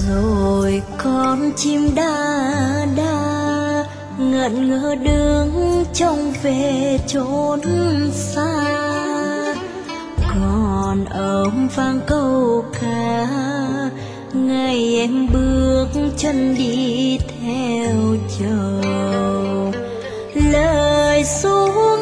Rồi con chim đa đa ngẩn ngơ đứng trông về chốn xa, còn ôm vang câu ca ngày em bước chân đi theo chầu. Lời ru